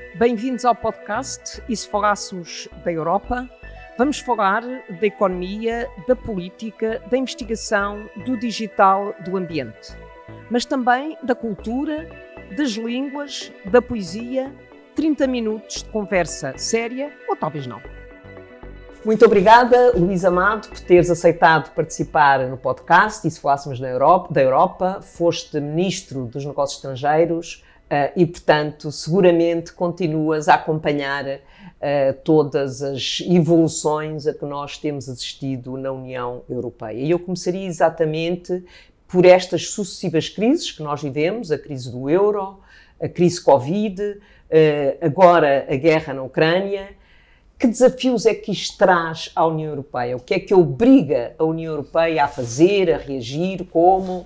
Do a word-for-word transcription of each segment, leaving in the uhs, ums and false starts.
Bem-vindos ao podcast E se falássemos da Europa? Vamos falar da economia, da política, da investigação, do digital, do ambiente. Mas também da cultura, das línguas, da poesia. trinta minutos de conversa séria, ou talvez não. Muito obrigada, Luís Amado, por teres aceitado participar no podcast E se falássemos da Europa, da Europa. Foste Ministro dos Negócios Estrangeiros uh, e, portanto, seguramente continuas a acompanhar uh, todas as evoluções a que nós temos assistido na União Europeia. E eu começaria exatamente por estas sucessivas crises que nós vivemos, a crise do euro, a crise Covid, uh, agora a guerra na Ucrânia. Que desafios é que isto traz à União Europeia? O que é que obriga a União Europeia a fazer, a reagir, como?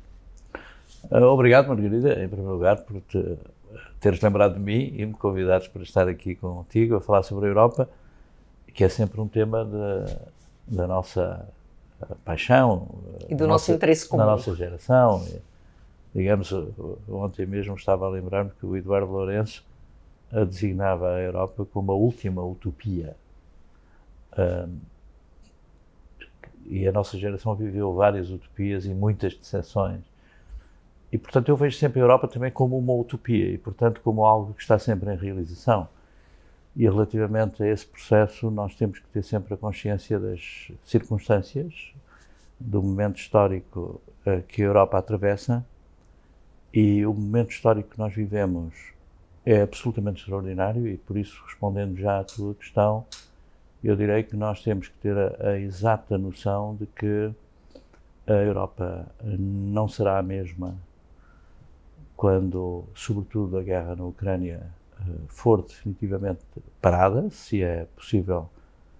Obrigado, Margarida, em primeiro lugar, por te, teres lembrado de mim e me convidares para estar aqui contigo a falar sobre a Europa, que é sempre um tema de, da nossa paixão. E do nosso interesse comum. Da nossa geração. Digamos, ontem mesmo estava a lembrar-me que o Eduardo Lourenço a designava a Europa como a última utopia. Um, e a nossa geração viveu várias utopias e muitas decepções. E, portanto, eu vejo sempre a Europa também como uma utopia e, portanto, como algo que está sempre em realização. E, relativamente a esse processo, nós temos que ter sempre a consciência das circunstâncias, do momento histórico uh, que a Europa atravessa, e o momento histórico que nós vivemos é absolutamente extraordinário e, por isso, respondendo já à tua questão, eu direi que nós temos que ter a, a exata noção de que a Europa não será a mesma quando, sobretudo, a guerra na Ucrânia for definitivamente parada, se é possível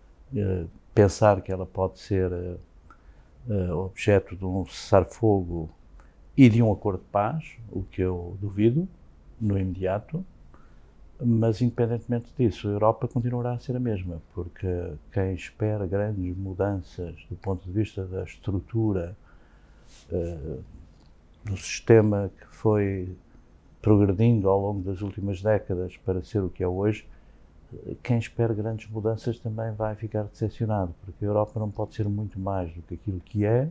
pensar que ela pode ser objeto de um cessar-fogo e de um acordo de paz, o que eu duvido, no imediato. Mas, independentemente disso, a Europa continuará a ser a mesma, porque quem espera grandes mudanças do ponto de vista da estrutura uh, do sistema que foi progredindo ao longo das últimas décadas para ser o que é hoje, quem espera grandes mudanças também vai ficar decepcionado, porque a Europa não pode ser muito mais do que aquilo que é,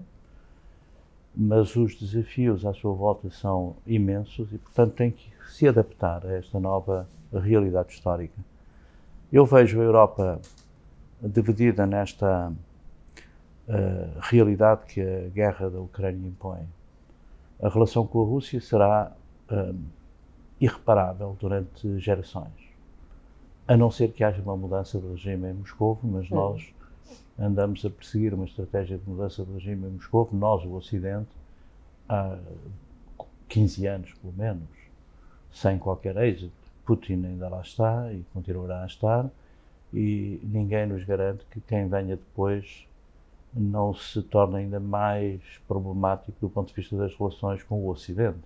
mas os desafios à sua volta são imensos e, portanto, tem que se adaptar a esta nova realidade histórica. Eu vejo a Europa dividida nesta uh, realidade que a guerra da Ucrânia impõe. A relação com a Rússia será uh, irreparável durante gerações, a não ser que haja uma mudança de regime em Moscovo, mas nós andamos a perseguir uma estratégia de mudança de regime em Moscovo, nós, o Ocidente, há quinze anos, pelo menos, sem qualquer êxito. Putin ainda lá está e continuará a estar, e ninguém nos garante que quem venha depois não se torne ainda mais problemático do ponto de vista das relações com o Ocidente.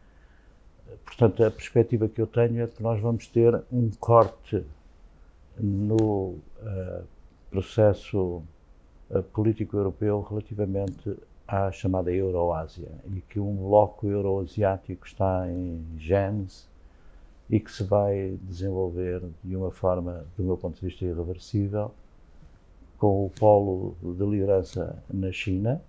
Portanto, a perspectiva que eu tenho é que nós vamos ter um corte no uh, processo uh, político europeu relativamente à chamada Euroásia, e que um bloco euroasiático está em gênese e que se vai desenvolver de uma forma, do meu ponto de vista, irreversível, com o polo de liderança na China,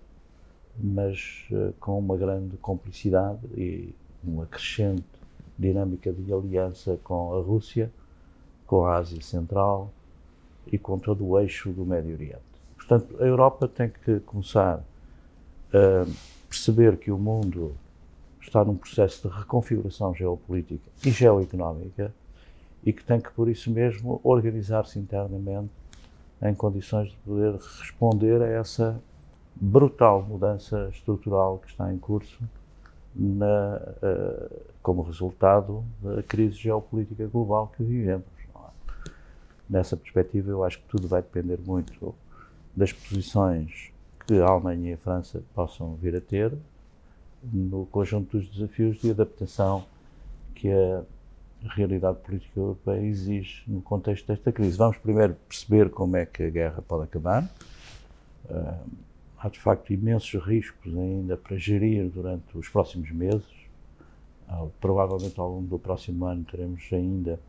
mas uh, com uma grande complicidade e uma crescente dinâmica de aliança com a Rússia, com a Ásia Central e com todo o eixo do Médio Oriente. Portanto, a Europa tem que começar a perceber que o mundo está num processo de reconfiguração geopolítica e geoeconómica e que tem que, por isso mesmo, organizar-se internamente em condições de poder responder a essa brutal mudança estrutural que está em curso na, uh, como resultado da crise geopolítica global que vivemos. Nessa perspectiva, eu acho que tudo vai depender muito das posições que a Alemanha e a França possam vir a ter no conjunto dos desafios de adaptação que a realidade política europeia exige no contexto desta crise. Vamos primeiro perceber como é que a guerra pode acabar. Uh, há, de facto, imensos riscos ainda para gerir durante os próximos meses. Uh, provavelmente, ao longo do próximo ano, teremos ainda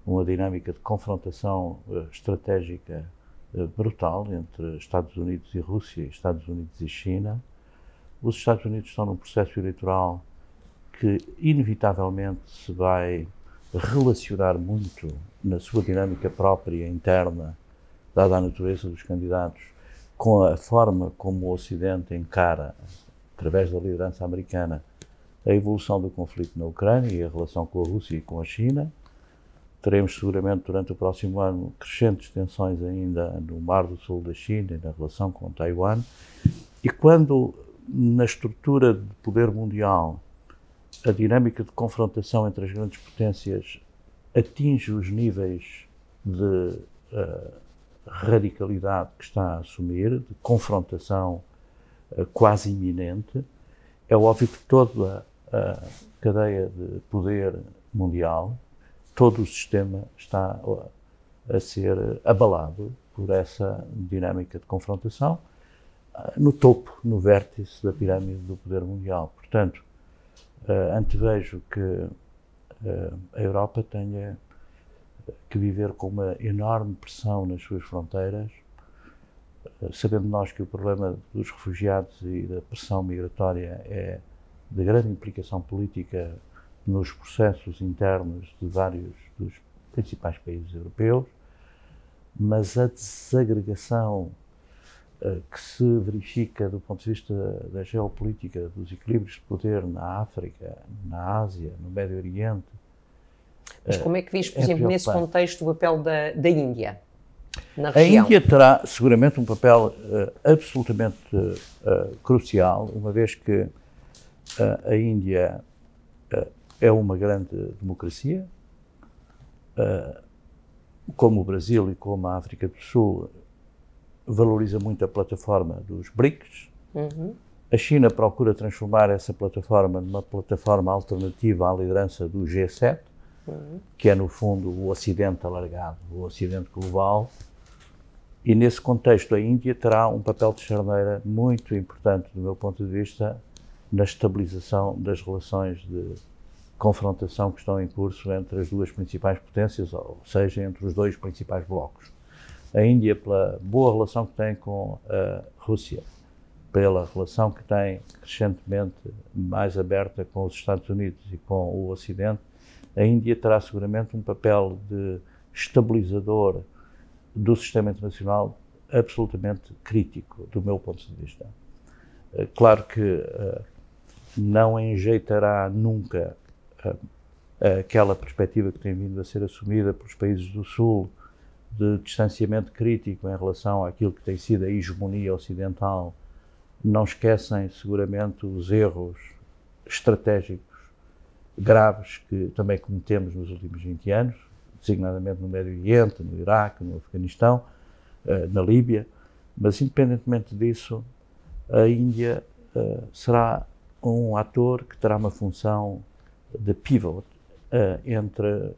uma dinâmica de confrontação uh, estratégica uh, brutal entre Estados Unidos e Rússia, Estados Unidos e China. Os Estados Unidos estão num processo eleitoral que inevitavelmente se vai relacionar muito na sua dinâmica própria interna, dada a natureza dos candidatos, com a forma como o Ocidente encara, através da liderança americana, a evolução do conflito na Ucrânia e a relação com a Rússia e com a China. Teremos seguramente durante o próximo ano crescentes tensões ainda no Mar do Sul da China e na relação com Taiwan. E quando na estrutura de poder mundial a dinâmica de confrontação entre as grandes potências atinge os níveis de uh, radicalidade que está a assumir, de confrontação uh, quase iminente, é óbvio que toda a cadeia de poder mundial, todo o sistema está a ser abalado por essa dinâmica de confrontação uh, no topo, no vértice da pirâmide do poder mundial. Portanto, Uh, antevejo que uh, a Europa tenha que viver com uma enorme pressão nas suas fronteiras, uh, sabendo nós que o problema dos refugiados e da pressão migratória é de grande implicação política nos processos internos de vários dos principais países europeus, mas a desagregação que se verifica do ponto de vista da geopolítica, dos equilíbrios de poder na África, na Ásia, no Médio Oriente. Mas como é que vês, por é exemplo, nesse contexto, o papel da, da Índia na região? A Índia terá seguramente um papel uh, absolutamente uh, crucial, uma vez que uh, a Índia uh, é uma grande democracia, uh, como o Brasil e como a África do Sul, valoriza muito a plataforma dos BRICS. Uhum. A China procura transformar essa plataforma numa plataforma alternativa à liderança do G sete, uhum. que é, no fundo, o Ocidente alargado, o Ocidente global. E, nesse contexto, a Índia terá um papel de charneira muito importante, do meu ponto de vista, na estabilização das relações de confrontação que estão em curso entre as duas principais potências, ou seja, entre os dois principais blocos. A Índia, pela boa relação que tem com a Rússia, pela relação que tem crescentemente mais aberta com os Estados Unidos e com o Ocidente, a Índia terá seguramente um papel de estabilizador do sistema internacional absolutamente crítico, do meu ponto de vista. Claro que uh, não enjeitará nunca uh, aquela perspectiva que tem vindo a ser assumida pelos países do Sul, de distanciamento crítico em relação àquilo que tem sido a hegemonia ocidental. Não esquecem seguramente os erros estratégicos graves que também cometemos nos últimos vinte anos, designadamente no Médio Oriente, no Iraque, no Afeganistão, na Líbia, mas independentemente disso, a Índia será um ator que terá uma função de pivot entre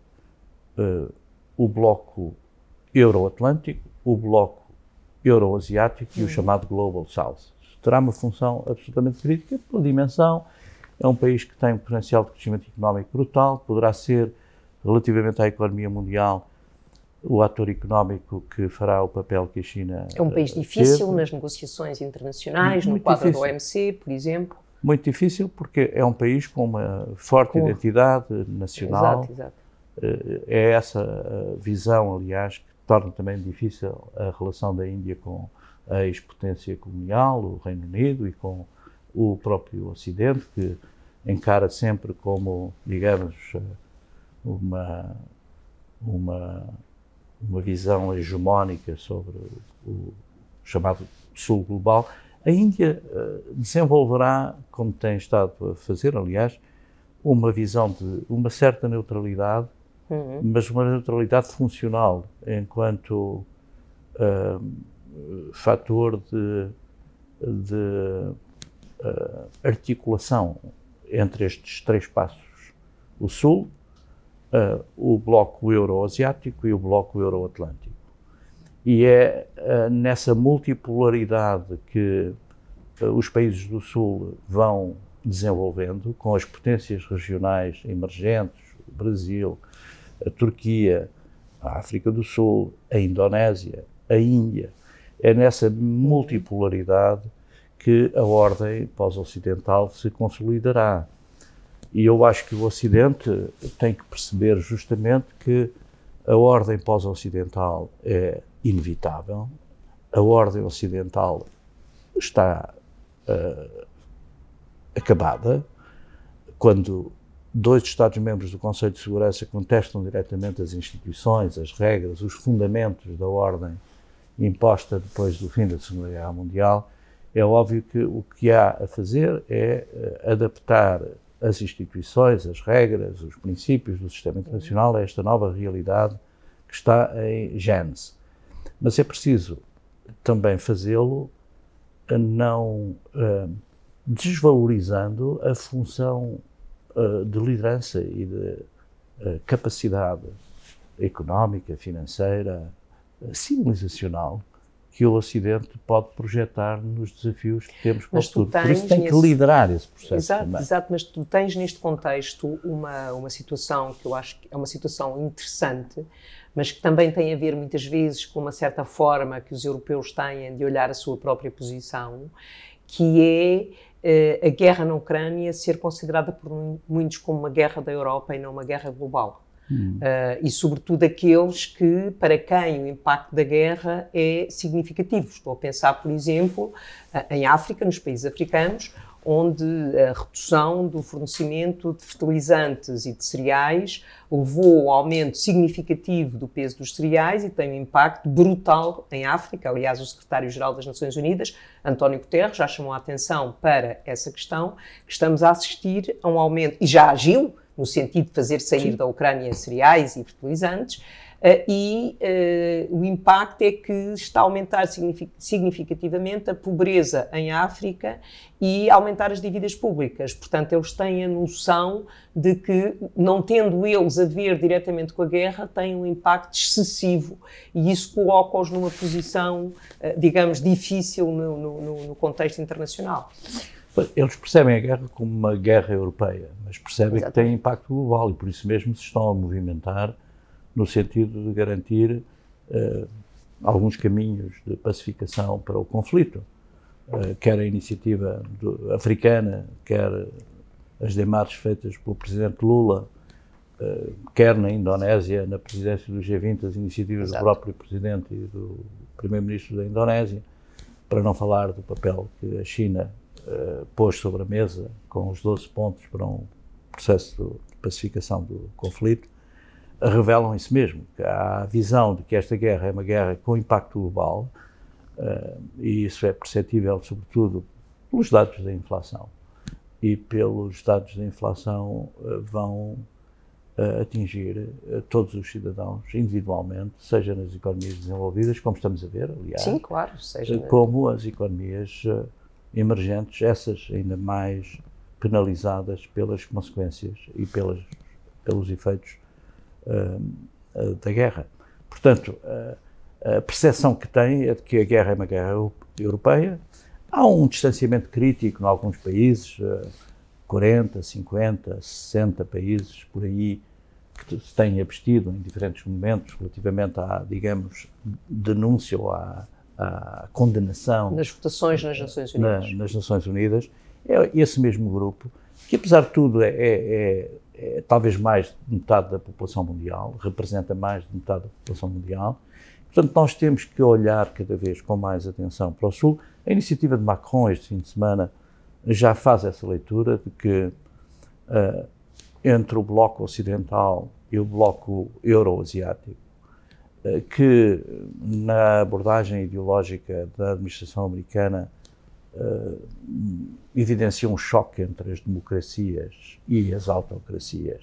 o bloco Euro-Atlântico, o bloco Euro-Asiático e o chamado Global South. Terá uma função absolutamente crítica pela dimensão. É um país que tem um potencial de crescimento económico brutal, poderá ser, relativamente à economia mundial, o ator económico que fará o papel que a China É um país difícil teve. Nas negociações internacionais, muito no quadro difícil. Do O M C, por exemplo. Muito difícil porque é um país com uma forte com... identidade nacional. Exato, exato. É essa visão, aliás, que torna também difícil a relação da Índia com a ex-potência colonial, o Reino Unido, e com o próprio Ocidente, que encara sempre como, digamos, uma, uma, uma visão hegemónica sobre o chamado Sul global. A Índia desenvolverá, como tem estado a fazer, aliás, uma visão de uma certa neutralidade, uhum. mas uma neutralidade funcional, enquanto uh, fator de, de uh, articulação entre estes três passos: o Sul, uh, o bloco euro-asiático e o bloco euro-atlântico. E é uh, nessa multipolaridade que uh, os países do Sul vão desenvolvendo, com as potências regionais emergentes, o Brasil, a Turquia, a África do Sul, a Indonésia, a Índia. É nessa multipolaridade que a ordem pós-ocidental se consolidará. E eu acho que o Ocidente tem que perceber justamente que a ordem pós-ocidental é inevitável, a ordem ocidental está uh, acabada, quando dois Estados-membros do Conselho de Segurança contestam diretamente as instituições, as regras, os fundamentos da ordem imposta depois do fim da Segunda Guerra Mundial, é óbvio que o que há a fazer é uh, adaptar as instituições, as regras, os princípios do sistema internacional a esta nova realidade que está em gênese. Mas é preciso também fazê-lo não uh, desvalorizando a função uh, de liderança e de uh, capacidade económica, financeira, uh, civilizacional que o Ocidente pode projetar nos desafios que temos para o futuro. Por isso tem que nesse... liderar esse processo exato, também. Exato, mas tu tens neste contexto uma, uma situação que eu acho que é uma situação interessante, mas que também tem a ver muitas vezes com uma certa forma que os europeus têm de olhar a sua própria posição, que é eh, a guerra na Ucrânia ser considerada por muitos como uma guerra da Europa e não uma guerra global. Hum. Uh, e sobretudo aqueles que, para quem o impacto da guerra é significativo. Estou a pensar, por exemplo, uh, em África, nos países africanos, onde a redução do fornecimento de fertilizantes e de cereais levou ao aumento significativo do peso dos cereais e tem um impacto brutal em África. Aliás, o secretário-geral das Nações Unidas, António Guterres, já chamou a atenção para essa questão, que estamos a assistir a um aumento, e já agiu, no sentido de fazer sair Sim. da Ucrânia cereais e fertilizantes, uh, e uh, o impacto é que está a aumentar significativamente a pobreza em África e aumentar as dívidas públicas. Portanto, eles têm a noção de que, não tendo eles a ver diretamente com a guerra, têm um impacto excessivo e isso coloca-os numa posição, uh, digamos, difícil no, no, no contexto internacional. Eles percebem a guerra como uma guerra europeia, mas percebem Exatamente. que tem impacto global e por isso mesmo se estão a movimentar no sentido de garantir uh, alguns caminhos de pacificação para o conflito. Uh, quer a iniciativa do, africana, quer as demarches feitas pelo presidente Lula, uh, quer na Indonésia, na presidência do G vinte, as iniciativas Exato. do próprio presidente e do primeiro-ministro da Indonésia, para não falar do papel que a China Uh, pôs sobre a mesa com os doze pontos para um processo de pacificação do conflito, uh, revelam isso mesmo, que há a visão de que esta guerra é uma guerra com impacto global, uh, e isso é perceptível sobretudo pelos dados da inflação. E pelos dados da inflação uh, vão uh, atingir uh, todos os cidadãos individualmente, seja nas economias desenvolvidas, como estamos a ver, aliás, Sim, claro, seja uh, como as economias uh, emergentes, essas ainda mais penalizadas pelas consequências e pelas, pelos efeitos uh, uh, da guerra. Portanto, uh, a percepção que tem é de que a guerra é uma guerra europeia. Há um distanciamento crítico em alguns países, uh, quarenta, cinquenta, sessenta países por aí, que se têm abstido em diferentes momentos relativamente à, digamos, denúncia ou à a condenação nas votações nas Nações Unidas. Na, nas Nações Unidas, é esse mesmo grupo, que apesar de tudo é, é, é, é talvez mais de metade da população mundial, representa mais de metade da população mundial. Portanto, nós temos que olhar cada vez com mais atenção para o Sul. A iniciativa de Macron este fim de semana já faz essa leitura de que uh, entre o bloco ocidental e o bloco euro-asiático, que na abordagem ideológica da administração americana uh, evidencia um choque entre as democracias e as autocracias.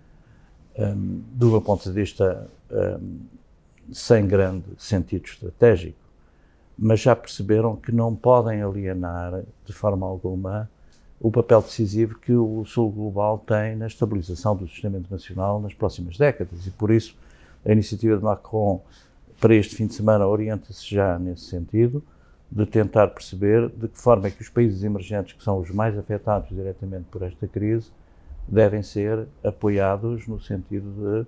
Um, do meu ponto de vista, um, sem grande sentido estratégico, mas já perceberam que não podem alienar de forma alguma o papel decisivo que o Sul Global tem na estabilização do sistema internacional nas próximas décadas e, por isso, a iniciativa de Macron para este fim de semana orienta-se já nesse sentido, de tentar perceber de que forma é que os países emergentes, que são os mais afetados diretamente por esta crise, devem ser apoiados no sentido de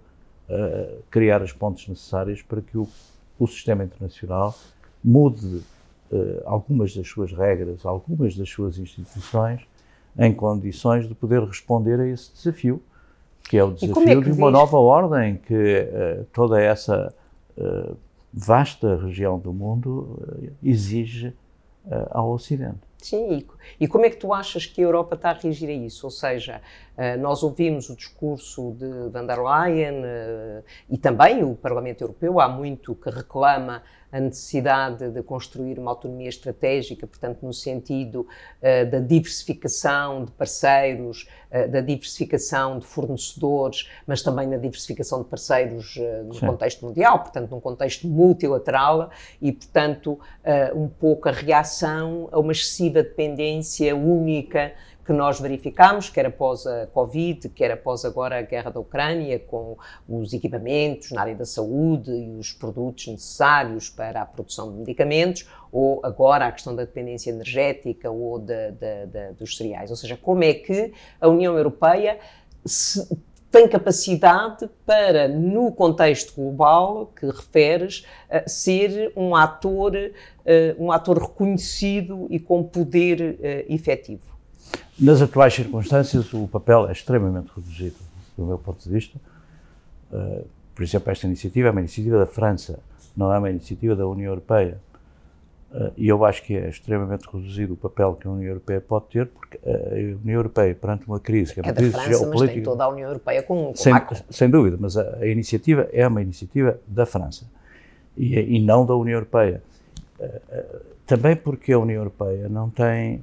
uh, criar as pontes necessárias para que o, o sistema internacional mude uh, algumas das suas regras, algumas das suas instituições, em condições de poder responder a esse desafio, que é o desafio é de uma nova ordem que uh, toda essa uh, vasta região do mundo uh, exige uh, ao Ocidente. Sim, e, e como é que tu achas que a Europa está a reagir a isso? Ou seja, uh, nós ouvimos o discurso de van der Leyen uh, e também o Parlamento Europeu, há muito que reclama a necessidade de construir uma autonomia estratégica, portanto, no sentido uh, da diversificação de parceiros, uh, da diversificação de fornecedores, mas também na diversificação de parceiros uh, no Sim. contexto mundial, portanto, num contexto multilateral e, portanto, uh, um pouco a reação a uma excessiva dependência única que nós verificamos, quer após a Covid, quer após agora a guerra da Ucrânia, com os equipamentos na área da saúde e os produtos necessários para a produção de medicamentos, ou agora a questão da dependência energética ou de, de, de, dos cereais. Ou seja, como é que a União Europeia se, tem capacidade para, no contexto global que referes, uh, ser um ator, uh, um ator reconhecido e com poder uh, efetivo? Nas atuais circunstâncias, o papel é extremamente reduzido, do meu ponto de vista. Uh, por exemplo, esta iniciativa é uma iniciativa da França, não é uma iniciativa da União Europeia. Uh, e eu acho que é extremamente reduzido o papel que a União Europeia pode ter, porque a União Europeia, perante uma crise, que é uma é crise da França, geopolítica... mas tem toda a União Europeia com, com sem, Macron. Sem dúvida, mas a, a iniciativa é uma iniciativa da França e, e não da União Europeia. Uh, uh, também porque a União Europeia não tem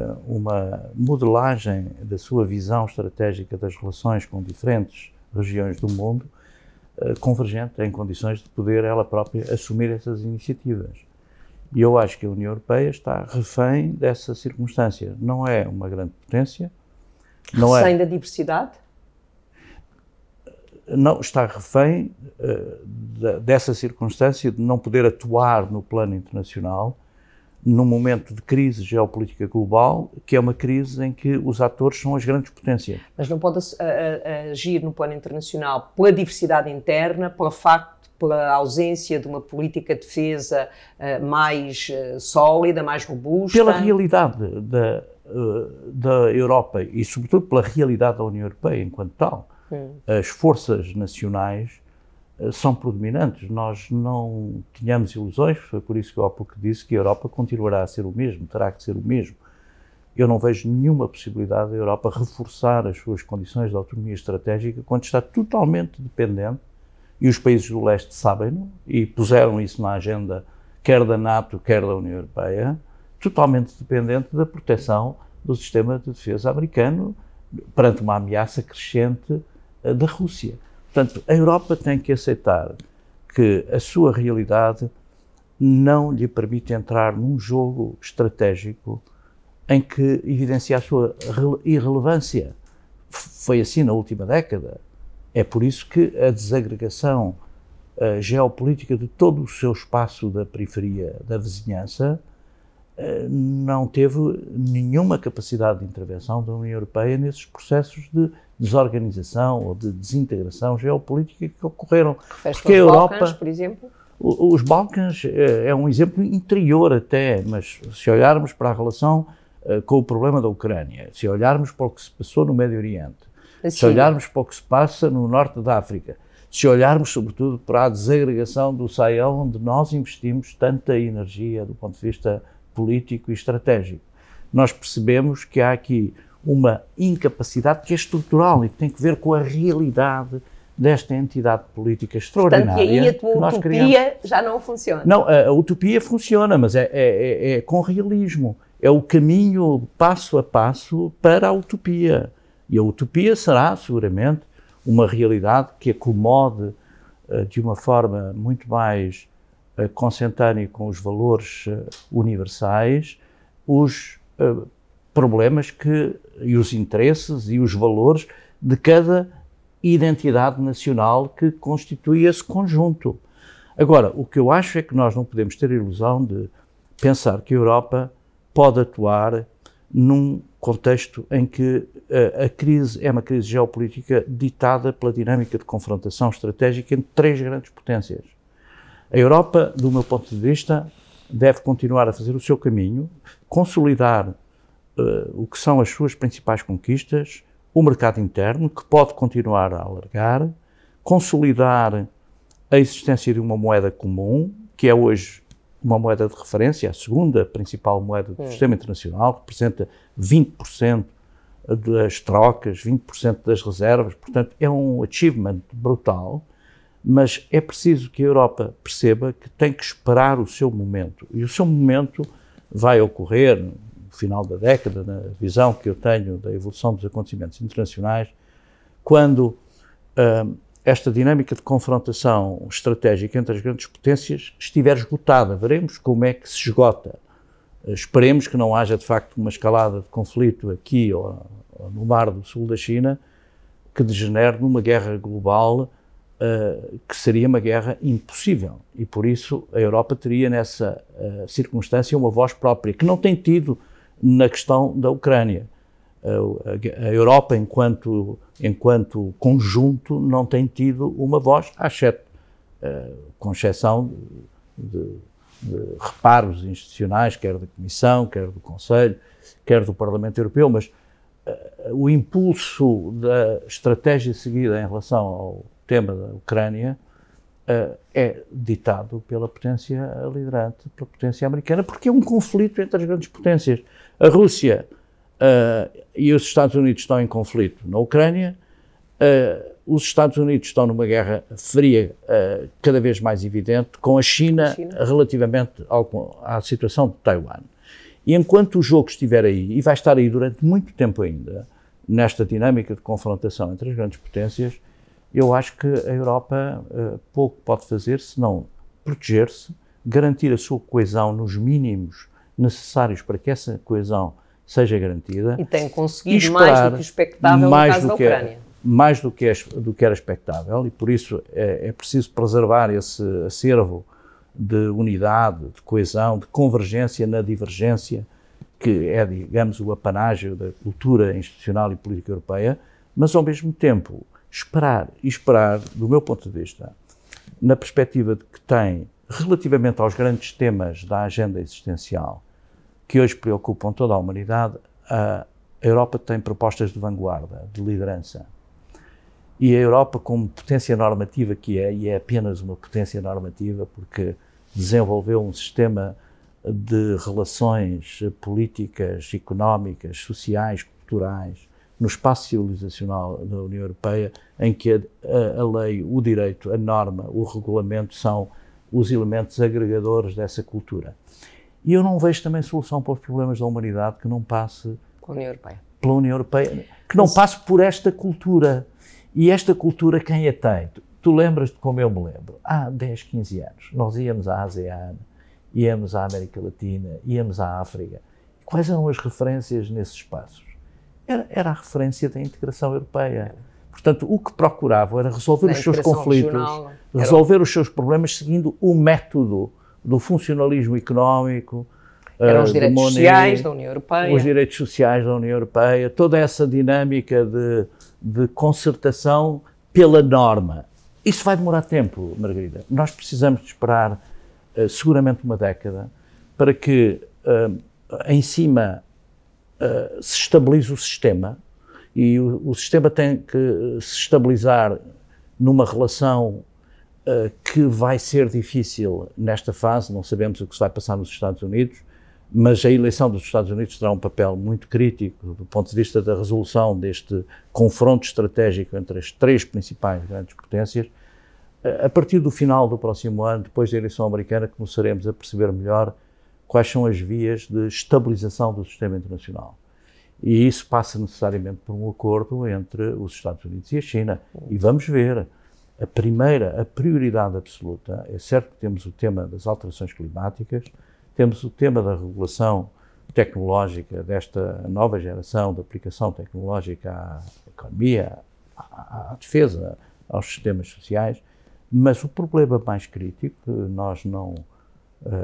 uma modelagem da sua visão estratégica das relações com diferentes regiões do mundo convergente em condições de poder ela própria assumir essas iniciativas. E eu acho que a União Europeia está refém dessa circunstância. Não é uma grande potência. Não refém é, da diversidade? Não, está refém uh, da, dessa circunstância de não poder atuar no plano internacional num momento de crise geopolítica global, que é uma crise em que os atores são as grandes potências. Mas não pode a, a, agir no plano internacional pela diversidade interna, pelo facto, pela ausência de uma política de defesa uh, mais uh, sólida, mais robusta? Pela realidade da, uh, da Europa e, sobretudo, pela realidade da União Europeia enquanto tal. Hum. As forças nacionais são predominantes. Nós não tínhamos ilusões, foi por isso que eu há pouco disse que a Europa continuará a ser o mesmo, terá que ser o mesmo. Eu não vejo nenhuma possibilidade da Europa reforçar as suas condições de autonomia estratégica quando está totalmente dependente, e os países do leste sabem-no, e puseram isso na agenda quer da NATO, quer da União Europeia, totalmente dependente da proteção do sistema de defesa americano perante uma ameaça crescente da Rússia. Portanto, a Europa tem que aceitar que a sua realidade não lhe permite entrar num jogo estratégico em que evidencia a sua irrelevância. Foi assim na última década. É por isso que a desagregação a geopolítica de todo o seu espaço da periferia da vizinhança não teve nenhuma capacidade de intervenção da União Europeia nesses processos de desorganização ou de desintegração geopolítica que ocorreram. Porque a Europa, Balcãs, por exemplo? Os Balcãs é um exemplo interior até, mas se olharmos para a relação com o problema da Ucrânia, se olharmos para o que se passou no Médio Oriente, se olharmos para o que se passa no Norte da África, se olharmos sobretudo para a desagregação do Sahel, onde nós investimos tanta energia do ponto de vista político e estratégico, nós percebemos que há aqui uma incapacidade que é estrutural e que tem que ver com a realidade desta entidade política extraordinária. Portanto, e aí a tua utopia criamos. Já não funciona? Não, a, a utopia funciona, mas é, é, é com realismo. É o caminho passo a passo para a utopia. E a utopia será, seguramente, uma realidade que acomode uh, de uma forma muito mais uh, consentânea com os valores uh, universais os uh, problemas que, e os interesses e os valores de cada identidade nacional que constitui esse conjunto. Agora, o que eu acho é que nós não podemos ter a ilusão de pensar que a Europa pode atuar num contexto em que uh, a crise é uma crise geopolítica ditada pela dinâmica de confrontação estratégica entre três grandes potências. A Europa, do meu ponto de vista, deve continuar a fazer o seu caminho, consolidar uh, o que são as suas principais conquistas, o mercado interno, que pode continuar a alargar, consolidar a existência de uma moeda comum, que é hoje uma moeda de referência, a segunda principal moeda do hum. sistema internacional, que representa vinte por cento das trocas, vinte por cento das reservas, portanto é um achievement brutal, mas é preciso que a Europa perceba que tem que esperar o seu momento, e o seu momento vai ocorrer no final da década, na visão que eu tenho da evolução dos acontecimentos internacionais, quando uh, esta dinâmica de confrontação estratégica entre as grandes potências estiver esgotada. Veremos como é que se esgota. Esperemos que não haja, de facto, uma escalada de conflito aqui ou, ou no Mar do Sul da China que degenere numa guerra global uh, que seria uma guerra impossível. E, por isso, a Europa teria, nessa uh, circunstância, uma voz própria, que não tem tido na questão da Ucrânia. A, a Europa, enquanto, enquanto conjunto, não tem tido uma voz, exceto, uh, com exceção de, de reparos institucionais, quer da Comissão, quer do Conselho, quer do Parlamento Europeu, mas uh, o impulso da estratégia seguida em relação ao tema da Ucrânia uh, é ditado pela potência liderante, pela potência americana, porque é um conflito entre as grandes potências. A Rússia uh, e os Estados Unidos estão em conflito na Ucrânia, uh, os Estados Unidos estão numa guerra fria uh, cada vez mais evidente com a China, a China. relativamente ao, à situação de Taiwan. E enquanto o jogo estiver aí, e vai estar aí durante muito tempo ainda, nesta dinâmica de confrontação entre as grandes potências, eu acho que a Europa uh, pouco pode fazer senão proteger-se, garantir a sua coesão nos mínimos necessários para que essa coesão seja garantida. E tem conseguido mais do que expectável no caso da Ucrânia. É, mais do que, é, do que era expectável, e por isso é, é preciso preservar esse acervo de unidade, de coesão, de convergência na divergência, que é, digamos, o apanágio da cultura institucional e política europeia, mas ao mesmo tempo esperar, e esperar, do meu ponto de vista, na perspectiva de que tem, relativamente aos grandes temas da agenda existencial, que hoje preocupam toda a humanidade, a Europa tem propostas de vanguarda, de liderança. E a Europa, como potência normativa que é, e é apenas uma potência normativa, porque desenvolveu um sistema de relações políticas, económicas, sociais, culturais, no espaço civilizacional da União Europeia, em que a, a, a lei, o direito, a norma, o regulamento são os elementos agregadores dessa cultura. E eu não vejo também solução para os problemas da humanidade que não passe pela União Europeia, pela União Europeia, que não passe por esta cultura. E esta cultura quem a tem? Tu, tu lembras-te como eu me lembro? Há dez, quinze anos, nós íamos à ASEAN, íamos à América Latina, íamos à África. Quais eram as referências nesses espaços? Era, era a referência da integração europeia. Portanto, o que procuravam era resolver os seus conflitos, regional, resolver era... os seus problemas seguindo o método do funcionalismo económico, eram uh, os direitos Monet, sociais da União Europeia. Os direitos sociais da União Europeia, toda essa dinâmica de, de concertação pela norma. Isso vai demorar tempo, Margarida. Nós precisamos de esperar uh, seguramente uma década para que uh, em cima uh, se estabilize o sistema, e o, o sistema tem que se estabilizar numa relação uh, que vai ser difícil nesta fase. Não sabemos o que se vai passar nos Estados Unidos, mas a eleição dos Estados Unidos terá um papel muito crítico do ponto de vista da resolução deste confronto estratégico entre as três principais grandes potências. A partir do final do próximo ano, depois da eleição americana, começaremos a perceber melhor quais são as vias de estabilização do sistema internacional. E isso passa necessariamente por um acordo entre os Estados Unidos e a China. E vamos ver, a primeira, a prioridade absoluta, é certo que temos o tema das alterações climáticas, temos o tema da regulação tecnológica desta nova geração de aplicação tecnológica à economia, à, à defesa, aos sistemas sociais, mas o problema mais crítico, que nós não uh,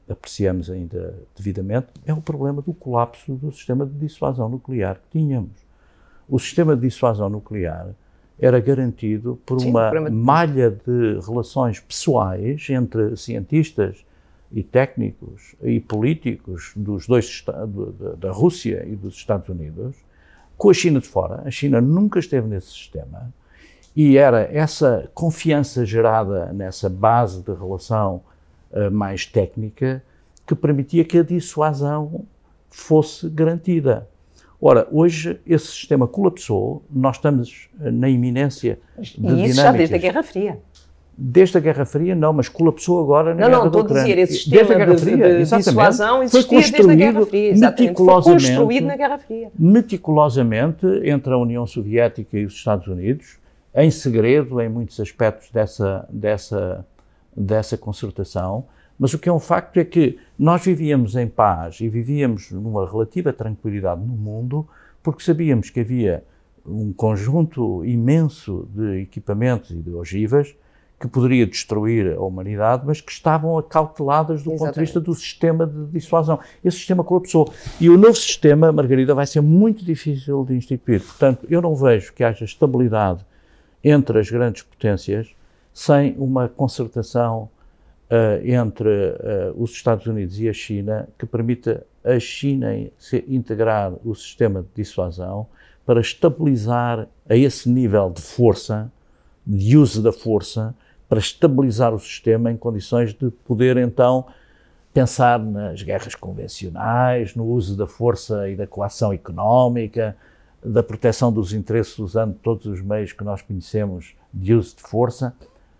apreciamos ainda devidamente, é o problema do colapso do sistema de dissuasão nuclear que tínhamos. O sistema de dissuasão nuclear era garantido por Sim, uma de... malha de relações pessoais entre cientistas e técnicos e políticos dos dois, da Rússia e dos Estados Unidos, com a China de fora. A China nunca esteve nesse sistema e era essa confiança gerada nessa base de relação uh, mais técnica que permitia que a dissuasão fosse garantida. Ora, hoje esse sistema colapsou, nós estamos na iminência de dinâmicas. E isso já desde a Guerra Fria. Desde a Guerra Fria, não, mas colapsou agora na não, Guerra não, da Ucrânia. Não, não, estou a dizer, esse sistema de, Fria, de dissuasão existia desde a Guerra Fria. Exatamente, foi construído na Guerra Fria. Meticulosamente entre a União Soviética e os Estados Unidos, em segredo em muitos aspectos dessa, dessa, dessa concertação, mas o que é um facto é que nós vivíamos em paz e vivíamos numa relativa tranquilidade no mundo porque sabíamos que havia um conjunto imenso de equipamentos e de ogivas que poderia destruir a humanidade, mas que estavam acauteladas do Exatamente. Ponto de vista do sistema de dissuasão. Esse sistema colapsou. E o novo sistema, Margarida, vai ser muito difícil de instituir. Portanto, eu não vejo que haja estabilidade entre as grandes potências sem uma concertação uh, entre uh, os Estados Unidos e a China que permita a China se integrar o sistema de dissuasão para estabilizar a esse nível de força, de uso da força, para estabilizar o sistema em condições de poder, então, pensar nas guerras convencionais, no uso da força e da coação económica, da proteção dos interesses usando todos os meios que nós conhecemos de uso de força,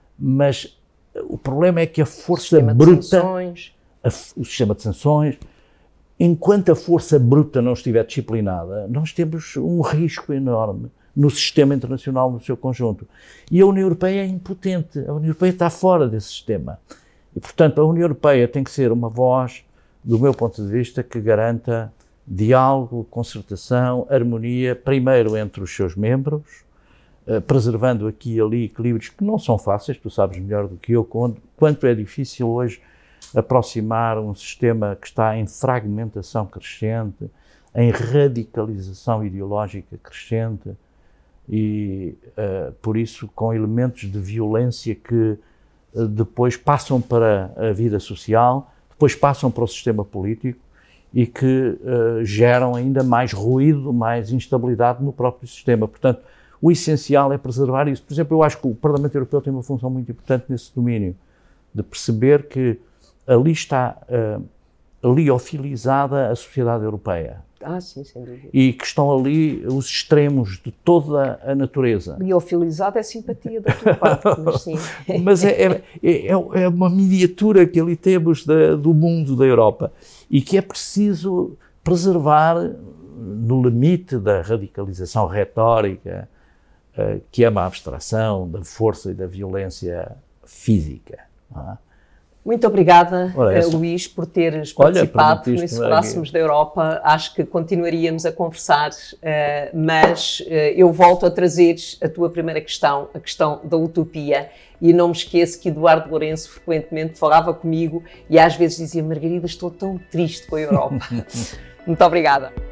mas o problema é que a força o bruta, a, o sistema de sanções, enquanto a força bruta não estiver disciplinada, nós temos um risco enorme no sistema internacional no seu conjunto. E a União Europeia é impotente, a União Europeia está fora desse sistema. E, portanto, a União Europeia tem que ser uma voz, do meu ponto de vista, que garanta diálogo, concertação, harmonia, primeiro entre os seus membros, eh, preservando aqui e ali equilíbrios que não são fáceis, tu sabes melhor do que eu, quanto é difícil hoje aproximar um sistema que está em fragmentação crescente, em radicalização ideológica crescente, e, uh, por isso, com elementos de violência que uh, depois passam para a vida social, depois passam para o sistema político e que uh, geram ainda mais ruído, mais instabilidade no próprio sistema. Portanto, o essencial é preservar isso. Por exemplo, eu acho que o Parlamento Europeu tem uma função muito importante nesse domínio, de perceber que ali está uh, liofilizada a sociedade europeia. Ah, sim, sem dúvida. E que estão ali os extremos de toda a natureza. Liofilizado é simpatia da tua parte, mas sim. Mas é, é, é, é uma miniatura que ali temos da, do mundo da Europa e que é preciso preservar no limite da radicalização retórica, uh, que é uma abstração da força e da violência física. Não é? Muito obrigada, Ora, Luís, por teres participado Olha, nesse Próximos da Europa. Acho que continuaríamos a conversar, uh, mas uh, eu volto a trazer a tua primeira questão, a questão da utopia, e não me esqueço que Eduardo Lourenço frequentemente falava comigo e às vezes dizia: Margarida, estou tão triste com a Europa. Muito obrigada.